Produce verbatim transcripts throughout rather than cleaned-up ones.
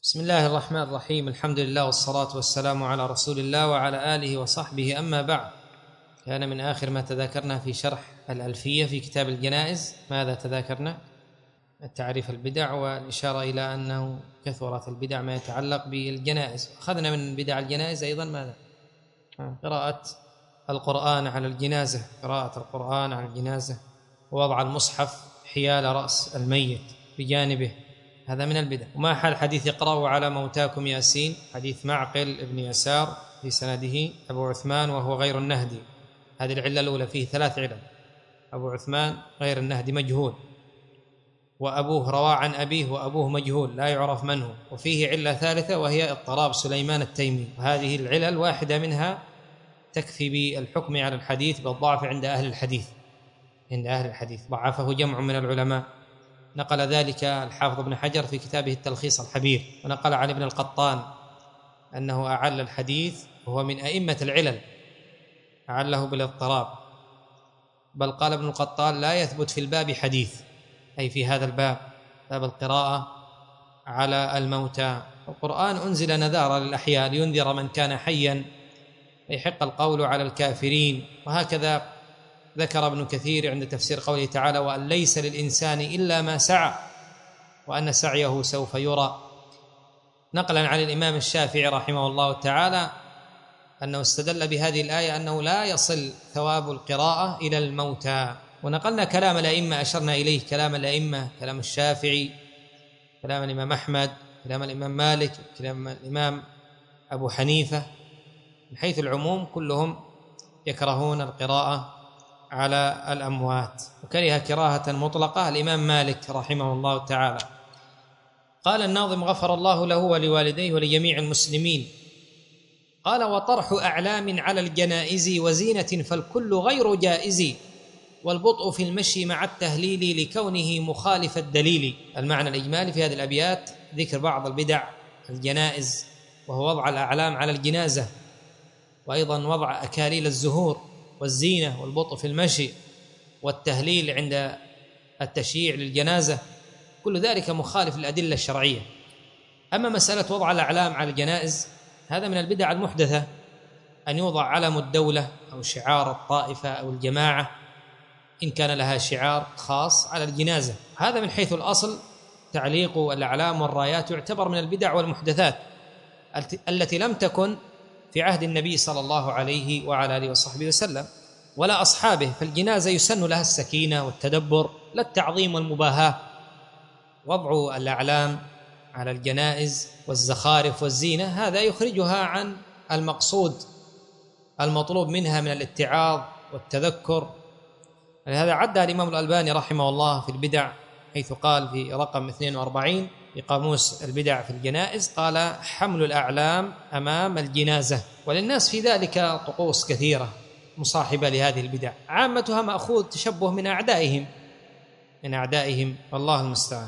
بسم الله الرحمن الرحيم. الحمد لله والصلاة والسلام على رسول الله وعلى آله وصحبه، أما بعد. كان من آخر ما تذاكرنا في شرح الألفية في كتاب الجنائز ماذا تذاكرنا؟ التعريف البدع والإشارة إلى أنه كثرت البدع ما يتعلق بالجنائز. أخذنا من بدع الجنائز أيضا ماذا؟ قراءة القرآن على الجنازة، قراءة القرآن على الجنازة، ووضع المصحف حيال رأس الميت بجانبه، هذا من البدع. وما حال حديث اقرأوا على موتاكم ياسين، حديث معقل ابن يسار في سنده أبو عثمان وهو غير النهدي. هذه العلة الأولى، فيه ثلاث علل: أبو عثمان غير النهدي مجهول، وأبوه روى عن أبيه وأبوه مجهول لا يعرف من هو، وفيه علة ثالثة وهي اضطراب سليمان التيمي. وهذه العلل واحدة منها تكفي بالحكم على الحديث بالضعف عند أهل الحديث عند أهل الحديث ضعفه جمع من العلماء. نقل ذلك الحافظ ابن حجر في كتابه التلخيص الحبير، ونقل عن ابن القطان أنه أعل الحديث وهو من أئمة العلل، أعله بالاضطراب، بل قال ابن القطان لا يثبت في الباب حديث، أي في هذا الباب، باب القراءة على الموتى. القرآن أنزل نذارا للأحياء لينذر من كان حيا يحق القول على الكافرين. وهكذا ذكر ابن كثير عند تفسير قوله تعالى: وأن ليس للإنسان إلا ما سعى وأن سعيه سوف يرى، نقلا عن الإمام الشافعي رحمه الله تعالى أنه استدل بهذه الآية أنه لا يصل ثواب القراءة إلى الموتى. ونقلنا كلام الأئمة، أشرنا إليه كلام الأئمة، كلام الشافعي، كلام الإمام أحمد، كلام الإمام مالك، كلام الإمام أبو حنيفة، من حيث العموم كلهم يكرهون القراءة على الأموات، وكره كراهة مطلقة الإمام مالك رحمه الله تعالى. قال الناظم غفر الله له ولوالديه ولجميع المسلمين، قال: وطرح أعلام على الجنائز وزينة فالكل غير جائز، والبطء في المشي مع التهليل لكونه مخالف الدليل. المعنى الإجمالي في هذه الأبيات ذكر بعض البدع الجنائز، وهو وضع الأعلام على الجنازة، وأيضا وضع أكاليل الزهور والزينة والبطء في المشي والتهليل عند التشييع للجنازة، كل ذلك مخالف للأدلة الشرعية. أما مسألة وضع الأعلام على الجنائز، هذا من البدع المحدثة، أن يوضع علم الدولة أو شعار الطائفة أو الجماعة إن كان لها شعار خاص على الجنازة. هذا من حيث الأصل تعليق الأعلام والرايات يعتبر من البدع والمحدثات التي لم تكن في عهد النبي صلى الله عليه وعلى آله وصحبه وسلم ولا أصحابه. فالجنازة يسن لها السكينة والتدبر، لا التعظيم والمباهاة. وضع الأعلام على الجنائز والزخارف والزينة هذا يخرجها عن المقصود المطلوب منها من الاتعاظ والتذكر. لهذا عدها الإمام الألباني رحمه الله في البدع، حيث قال في رقم اثنين وأربعين في قاموس البدع في الجنائز، قال: حمل الأعلام أمام الجنازة. وللناس في ذلك طقوس كثيرة مصاحبة لهذه البدع، عامتها مأخوذ تشبه من أعدائهم من أعدائهم والله المستعان.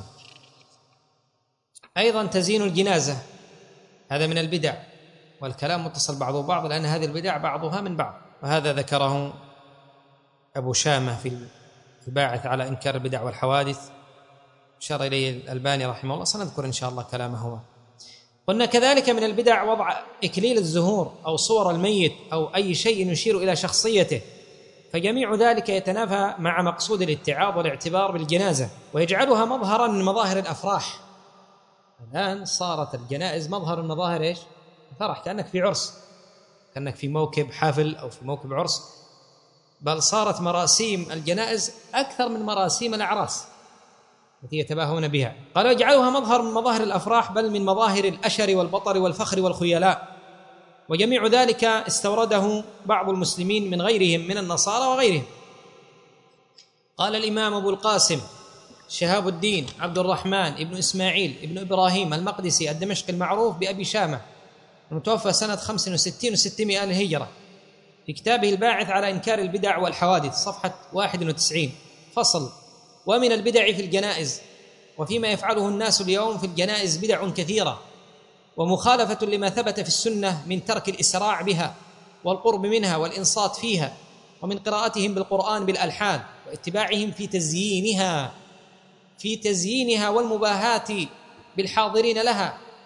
أيضا تزيين الجنازة هذا من البدع، والكلام متصل بعضه بعض، لأن هذه البدع بعضها من بعض. وهذا ذكره أبو شامة في الباعث على إنكار البدع والحوادث، أشار إليه الألباني رحمه الله، سنذكر إن شاء الله كلامهما. قلنا كذلك من البدع وضع إكليل الزهور أو صور الميت أو أي شيء يشير إلى شخصيته، فجميع ذلك يتنافى مع مقصود الاتعاظ والاعتبار بالجنازة، ويجعلها مظهرا من مظاهر الأفراح. الآن صارت الجنائز مظهر من مظاهر إيش؟ الفرح، كأنك في عرس، كأنك في موكب حفل أو في موكب عرس، بل صارت مراسيم الجنائز أكثر من مراسيم الأعراس التي يتباهون بها. قالوا يجعلها مظهر من مظاهر الأفراح، بل من مظاهر الأشر والبطر والفخر والخيلاء. وجميع ذلك استورده بعض المسلمين من غيرهم من النصارى وغيرهم. قال الإمام أبو القاسم شهاب الدين عبد الرحمن ابن إسماعيل ابن إبراهيم المقدسي الدمشقي المعروف بأبي شامة، المتوفى سنة خمس وستين وستمائة الهجرة، في كتابه الباعث على إنكار البدع والحوادث صفحة واحد وتسعين، فصل: ومن البدع في الجنائز وفيما يفعله الناس اليوم في الجنائز بدع كثيرة، ومخالفة لما ثبت في السنة من ترك الإسراع بها والقرب منها والإنصات فيها، ومن قراءتهم بالقرآن بالألحان، واتباعهم في تزيينها في تزيينها والمباهاة بالحاضرين لها،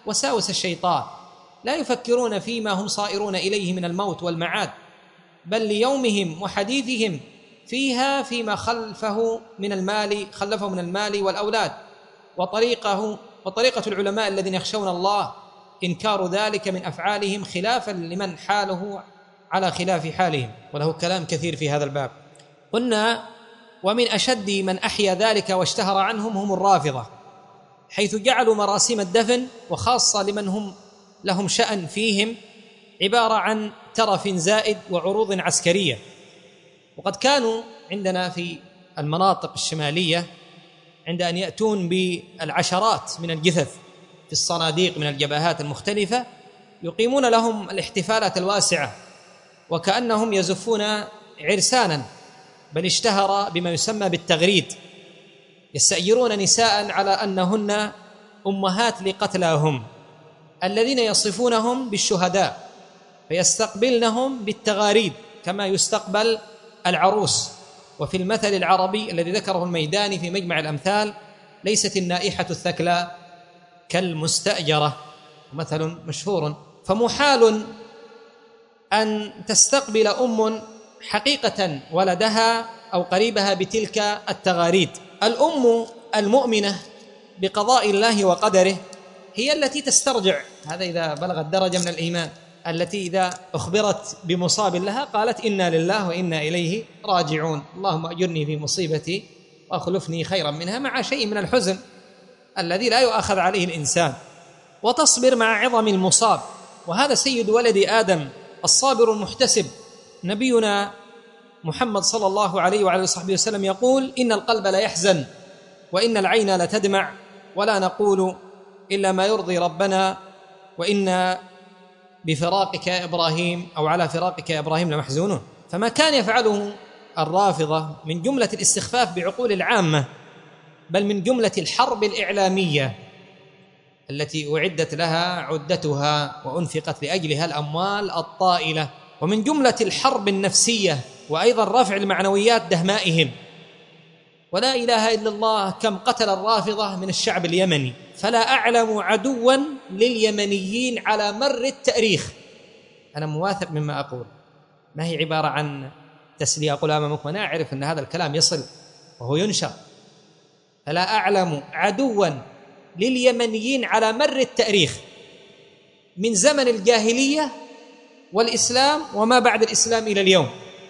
وساوس الشيطان، لا يفكرون فيما هم صائرون إليه من الموت والمعاد، بل ليومهم وحديثهم فيها فيما خلفه من المال خلفه من المال والأولاد. وطريقه وطريقة العلماء الذين يخشون الله إنكار ذلك من أفعالهم خلافا لمن حاله على خلاف حالهم، وله كلام كثير في هذا الباب. قلنا ومن أشد من أحيا ذلك واشتهر عنهم هم الرافضة، حيث جعلوا مراسم الدفن وخاصة لمن هم لهم شأن فيهم عبارة عن ترف زائد وعروض عسكرية. وقد كانوا عندنا في المناطق الشمالية عند أن يأتون بالعشرات من الجثث في الصناديق من الجبهات المختلفة يقيمون لهم الاحتفالات الواسعة وكأنهم يزفون عرسانا، بل اشتهر بما يسمى بالتغريد، يستأجرون نساء على أنهن أمهات لقتلاهم الذين يصفونهم بالشهداء، فيستقبلنهم بالتغاريد كما يستقبل العروس. وفي المثل العربي الذي ذكره الميداني في مجمع الأمثال: ليست النائحة الثكلى كالمستأجرة، مثل مشهور. فمحال أن تستقبل أم حقيقة ولدها أو قريبها بتلك التغاريد. الأم المؤمنة بقضاء الله وقدره هي التي تسترجع، هذا إذا بلغت درجة من الإيمان، التي إذا أخبرت بمصاب لها قالت إنا لله وإنا إليه راجعون، اللهم أجرني في مصيبتي وأخلفني خيرا منها، مع شيء من الحزن الذي لا يؤاخذ عليه الإنسان، وتصبر مع عظم المصاب. وهذا سيد ولد آدم الصابر المحتسب. نبينا محمد صلى الله عليه وعلى صحبه وسلم يقول: إن القلب لا يحزن وإن العين لا تدمع ولا نقول إلا ما يرضي ربنا وإنا بفراقك يا إبراهيم أو على فراقك يا إبراهيم لمحزونون. فما كان يفعله الرافضة من جملة الاستخفاف بعقول العامة، بل من جملة الحرب الإعلامية التي أعدت لها عدتها وأنفقت لأجلها الأموال الطائلة، ومن جملة الحرب النفسية، وأيضا رفع المعنويات دهمائهم. ولا إله إلا الله كم قتل الرافضة من الشعب اليمني، فلا أعلم عدوا لليمنيين على مر التاريخ. أنا مواثق مما أقول، ما هي عبارة عن تسلية أقول أمامكم، أنا أعرف أن هذا الكلام يصل وهو ينشر. فلا أعلم عدوا لليمنيين على مر التاريخ من زمن الجاهلية والإسلام وما بعد الإسلام إلى اليوم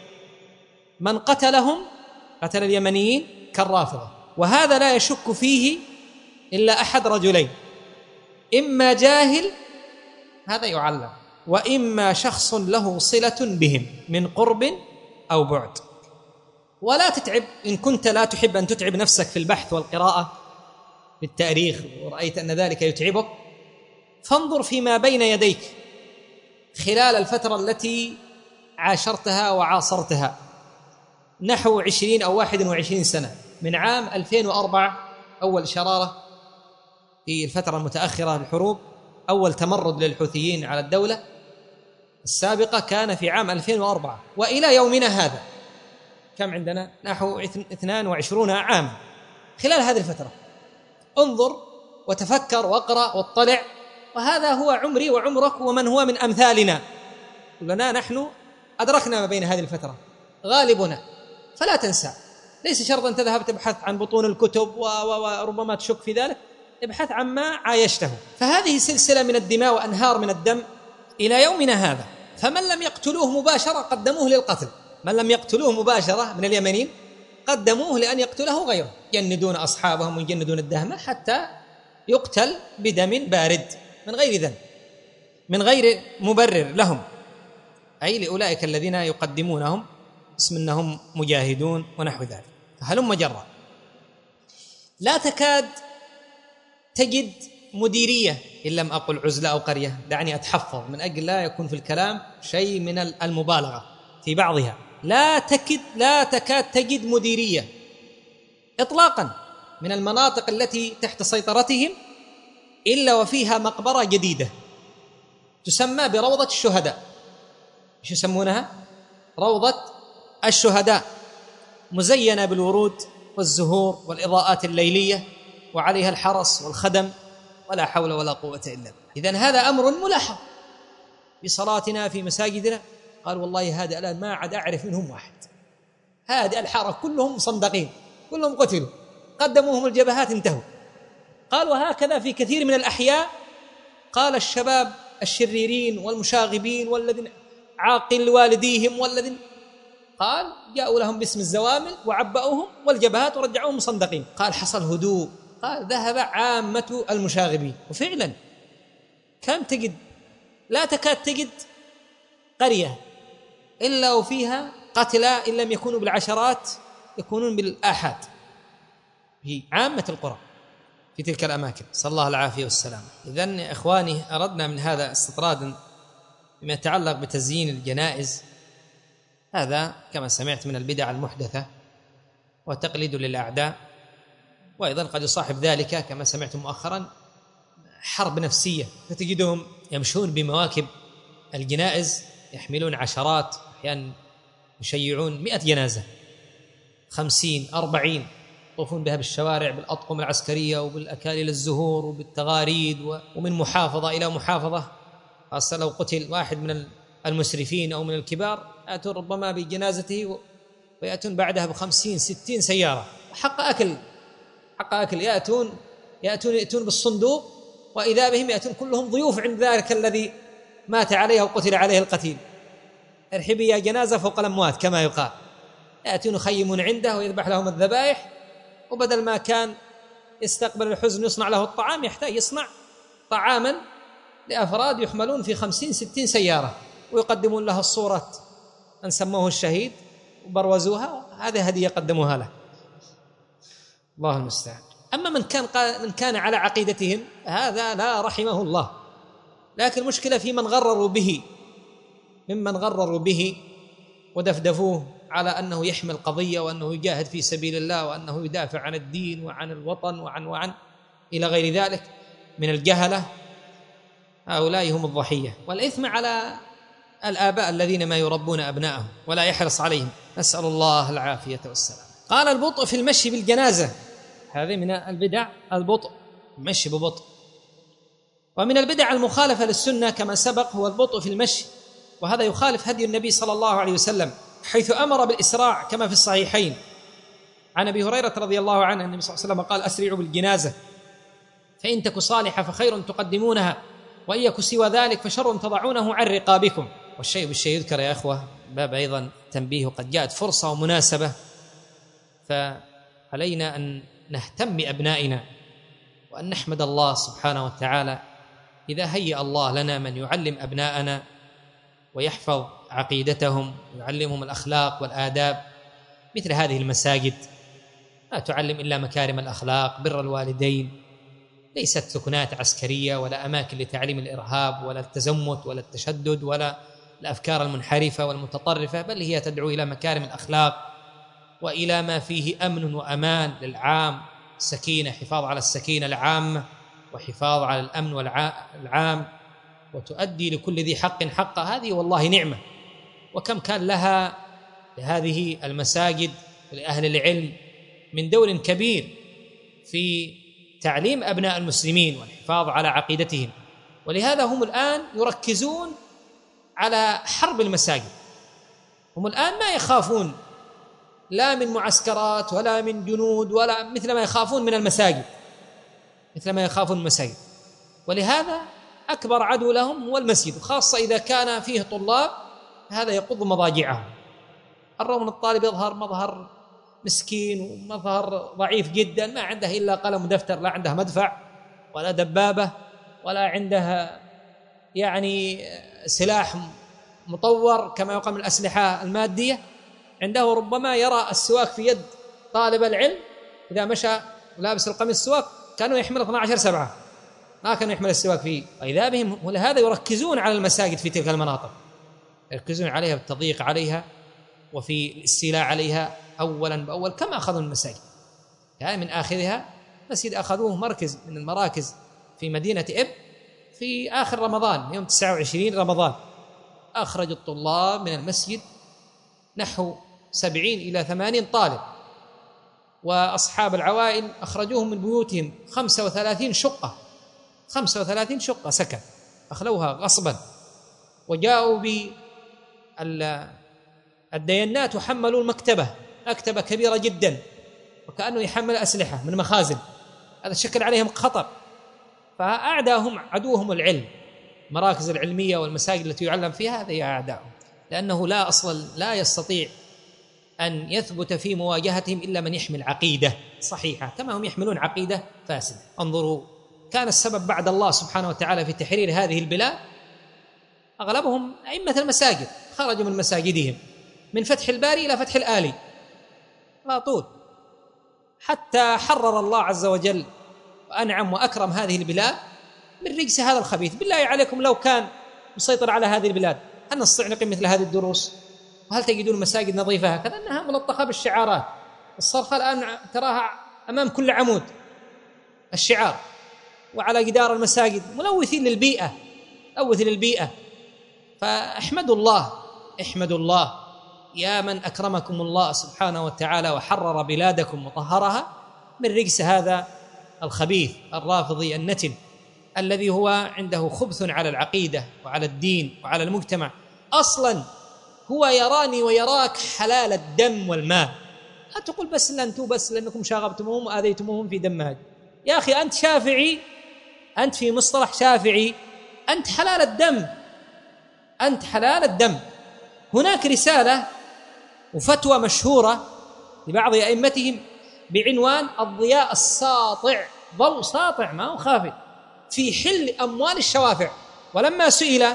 من قتلهم قتل اليمنيين كالرافضة. وهذا لا يشك فيه إلا أحد رجلين: إما جاهل هذا يعلم، وإما شخص له صلة بهم من قرب أو بعد. ولا تتعب إن كنت لا تحب أن تتعب نفسك في البحث والقراءة بالتاريخ ورأيت أن ذلك يتعبك، فانظر فيما بين يديك خلال الفترة التي عاشرتها وعاصرتها، نحو عشرين أو واحد وعشرين سنة، من عام ألفين وأربعة أول شرارة في الفترة المتأخرة للحروب، أول تمرد للحوثيين على الدولة السابقة كان في عام ألفين وأربعة، وإلى يومنا هذا كم عندنا؟ نحو اثنان وعشرون عام. خلال هذه الفترة انظر وتفكر واقرأ واطلع، وهذا هو عمري وعمرك ومن هو من أمثالنا، كلنا نحن أدركنا ما بين هذه الفترة غالبنا. فلا تنسى، ليس شرط أن تذهب تبحث عن بطون الكتب وربما تشك في ذلك، ابحث عما عايشته. فهذه سلسلة من الدماء وأنهار من الدم إلى يومنا هذا. فمن لم يقتلوه مباشرة قدموه للقتل، من لم يقتلوه مباشرة من اليمنيين قدموه لأن يقتله غيره، يجندون أصحابهم ويجندون الدهمة حتى يقتل بدم بارد من غير ذنب، من غير مبرر لهم، أي لأولئك الذين يقدمونهم اسم أنهم مجاهدون ونحو ذلك. فهلم جرا. لا تكاد تجد مديرية، إن لم أقل عزلة أو قرية، دعني أتحفظ من أجل لا يكون في الكلام شيء من المبالغة في بعضها، لا تكد لا تكاد تجد مديرية إطلاقا من المناطق التي تحت سيطرتهم إلا وفيها مقبرة جديدة تسمى بروضة الشهداء. ايش يسمونها؟ روضة الشهداء، مزينة بالورود والزهور والإضاءات الليلية، وعليها الحرس والخدم ولا حول ولا قوة إلا بالله. إذن هذا أمر ملاحظ في صلاتنا في مساجدنا. قال والله هذا الآن ما عاد أعرف منهم واحد، هذه الحارة كلهم مصندقين، كلهم قتلوا، قدموهم الجبهات انتهوا. قال وهكذا في كثير من الأحياء. قال الشباب الشريرين والمشاغبين والذين عاقل والديهم والذين، قال جاءوا لهم باسم الزوامل وعبأوهم والجبهات ورجعوهم مصندقين. قال حصل هدوء. قال ذهب عامة المشاغبين. وفعلا كم تجد، لا تكاد تجد قرية إلا وفيها قتلى، إن لم يكونوا بالعشرات يكونون بالآحاد في عامة القرى في تلك الأماكن. صلى الله العافية والسلام. إذن إخواني، أردنا من هذا استطرادا بما يتعلق بتزيين الجنائز. هذا كما سمعت من البدع المحدثة وتقليد للأعداء، وأيضا قد يصاحب ذلك كما سمعت مؤخرا حرب نفسية، فتجدهم يمشون بمواكب الجنائز يحملون عشرات، أحيانا يشيعون مئة جنازة، خمسين أربعين، يطوفون بها بالشوارع بالأطقم العسكرية وبالأكاليل الزهور وبالتغاريد، ومن محافظة إلى محافظة. خاصة لو قتل واحد من المسرفين أو من الكبار يأتون ربما بجنازته ويأتون بعدها بخمسين ستين سيارة، حق أكل حق أكل يأتون يأتون يأتون بالصندوق، وإذا بهم يأتون كلهم ضيوف عند ذلك الذي مات عليه وقتل عليه القتيل. ارحبي يا جنازة فوق الأموات كما يقال. يأتون يخيمون عنده ويذبح لهم الذبائح، وبدل ما كان يستقبل الحزن يصنع له الطعام، يحتاج يصنع طعاما لأفراد يحملون في خمسين ستين سيارة، ويقدمون له الصورة أن سموه الشهيد وبروزوها، هذه هدية قدموها له. الله المستعان. أما من كان من كان على عقيدتهم هذا لا رحمه الله. لكن المشكلة في من غرروا به، ممن غرروا به ودفدفوه على أنه يحمل قضية وأنه يجاهد في سبيل الله وأنه يدافع عن الدين وعن الوطن وعن وعن إلى غير ذلك من الجهلة. هؤلاء هم الضحية، والإثم على الآباء الذين ما يربون أبنائهم ولا يحرص عليهم، نسأل الله العافية والسلام. قال البطء في المشي بالجنازة، هذه من البدع البطء، المشي ببطء. ومن البدع المخالفة للسنة كما سبق هو البطء في المشي، وهذا يخالف هدي النبي صلى الله عليه وسلم، حيث أمر بالإسراع كما في الصحيحين عن أبي هريرة رضي الله عنه النبي صلى الله عليه وسلم قال أسرعوا بالجنازة فإن تك صالحة فخير تقدمونها، وإن يك سوى ذلك فشر تضعونه عن رقابكم. والشيء بالشيء يذكر يا أخوة، باب أيضا تنبيه، قد جاءت فرصة ومناسبة، فعلينا أن نهتم بأبنائنا وأن نحمد الله سبحانه وتعالى إذا هيأ الله لنا من يعلم أبناءنا ويحفظ عقيدتهم ويعلمهم الأخلاق والآداب. مثل هذه المساجد لا تعلم إلا مكارم الأخلاق، بر الوالدين، ليست سكنات عسكرية ولا أماكن لتعليم الإرهاب ولا التزمت ولا التشدد ولا الأفكار المنحرفة والمتطرفة، بل هي تدعو إلى مكارم الأخلاق وإلى ما فيه أمن وأمان للعام، سكينة، حفاظ على السكينة العامة وحفاظ على الأمن والعام، وتؤدي لكل ذي حق حقه. هذه والله نعمة، وكم كان لها لهذه المساجد ولأهل العلم من دور كبير في تعليم أبناء المسلمين والحفاظ على عقيدتهم. ولهذا هم الآن يركزون على حرب المساجد، هم الآن ما يخافون لا من معسكرات ولا من جنود ولا مثل ما يخافون من المساجد، مثل ما يخافون من المساجد. ولهذا أكبر عدو لهم هو المسجد، خاصة إذا كان فيه طلاب، هذا يقض مضاجعهم. الرغم من الطالب يظهر مظهر مسكين ومظهر ضعيف جدا، ما عنده إلا قلم ودفتر، لا عنده مدفع ولا دبابة ولا عنده يعني سلاح مطور كما يقال من الأسلحة المادية، عنده ربما يرى السواك في يد طالب العلم إذا مشى لابس القميص السواك كانوا يحمل اثنا عشر سبعة، ما كانوا يحمل السواك فيه. وإذا بهم، ولهذا يركزون على المساجد في تلك المناطق، يركزون عليها بالتضييق عليها وفي الاستيلاء عليها أولا بأول، كما أخذوا المساجد. يعني من آخرها مسجد أخذوه مركز من المراكز في مدينة إب في آخر رمضان، يوم تسعة وعشرين رمضان، أخرج الطلاب من المسجد نحو سبعين إلى ثمانين طالب، وأصحاب العوائل أخرجوهم من بيوتهم خمسة وثلاثين شقة خمسة وثلاثين شقة سكن أخلوها غصبا، وجاءوا بالدينات وحملوا المكتبة، مكتبة كبيرة جدا وكأنه يحمل أسلحة من مخازن، هذا شكل عليهم خطر. فأعداهم عدوهم العلم، المراكز العلمية والمساجد التي يعلم فيها هذه هي أعداؤهم، لأنه لا أصل لا يستطيع أن يثبت في مواجهتهم إلا من يحمل عقيدة صحيحة كما هم يحملون عقيدة فاسدة. انظروا، كان السبب بعد الله سبحانه وتعالى في تحرير هذه البلاد أغلبهم أئمة المساجد، خرجوا من مساجدهم من فتح الباري إلى فتح الآلي لا طول، حتى حرر الله عز وجل وأنعم وأكرم هذه البلاد من رجس هذا الخبيث. بالله عليكم لو كان مسيطر على هذه البلاد هل نستطيع نقيم مثل هذه الدروس؟ وهل تجدون مساجد نظيفة هكذا؟ أنها ملطخة بالشعارات، الصرخة الآن تراها أمام كل عمود الشعار، وعلى جدار المساجد ملوثين للبيئة، ملوث للبيئة. فاحمدوا الله، احمدوا الله يا من أكرمكم الله سبحانه وتعالى وحرر بلادكم وطهرها من رجس هذا الخبيث الرافضي النتن الذي هو عنده خبث على العقيدة وعلى الدين وعلى المجتمع. أصلا هو يراني ويراك حلال الدم والمال، لا تقول بس لأنتم بس لأنكم شاغبتموهم وآذيتموهم في دمها. يا أخي أنت شافعي، أنت في مصطلح شافعي أنت حلال الدم، أنت حلال الدم. هناك رسالة وفتوى مشهورة لبعض أئمتهم بعنوان الضياء الساطع، ضوء ساطع ما هو خافت في حل أموال الشوافع. ولما سئل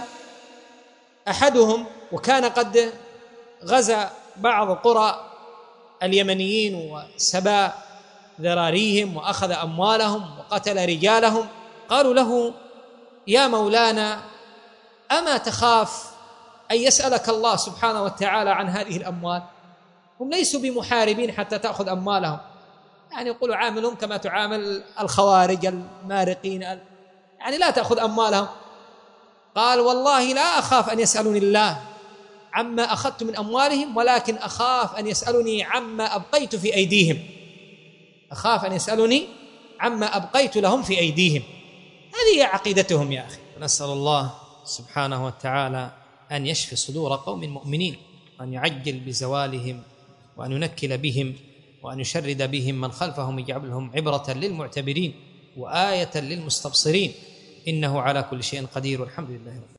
أحدهم وكان قد غزا بعض قرى اليمنيين وسبى ذراريهم وأخذ أموالهم وقتل رجالهم، قالوا له يا مولانا أما تخاف أن يسألك الله سبحانه وتعالى عن هذه الأموال؟ هم ليسوا بمحاربين حتى تأخذ أموالهم، يعني يقولوا عاملهم كما تعامل الخوارج المارقين، يعني لا تأخذ أموالهم. قال والله لا أخاف أن يسألني الله عما أخذت من أموالهم، ولكن أخاف أن يسألني عما أبقيت في أيديهم، أخاف أن يسألني عما أبقيت لهم في أيديهم. هذه عقيدتهم يا أخي. نسأل الله سبحانه وتعالى أن يشفي صدور قوم مؤمنين، وأن يعجل بزوالهم، وأن ينكل بهم، وأن يشرد بهم من خلفهم، يجعلهم عبرة للمعتبرين وآية للمستبصرين، إنه على كل شيء قدير، والحمد لله.